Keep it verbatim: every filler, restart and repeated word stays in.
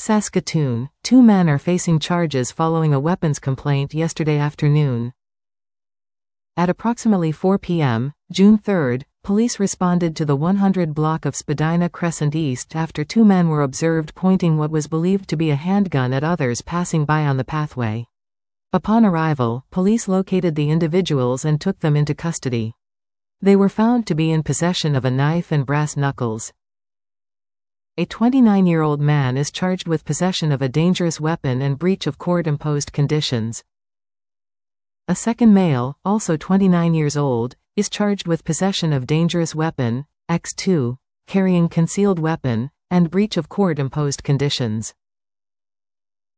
Saskatoon, two men are facing charges following a weapons complaint yesterday afternoon. At approximately four p m, June third, police responded to the one hundred block of Spadina Crescent East after two men were observed pointing what was believed to be a handgun at others passing by on the pathway. Upon arrival, police located the individuals and took them into custody. They were found to be in possession of a knife and brass knuckles. A twenty-nine-year-old man is charged with possession of a dangerous weapon and breach of court-imposed conditions. A second male, also twenty-nine years old, is charged with possession of dangerous weapon, X two, carrying concealed weapon, and breach of court-imposed conditions.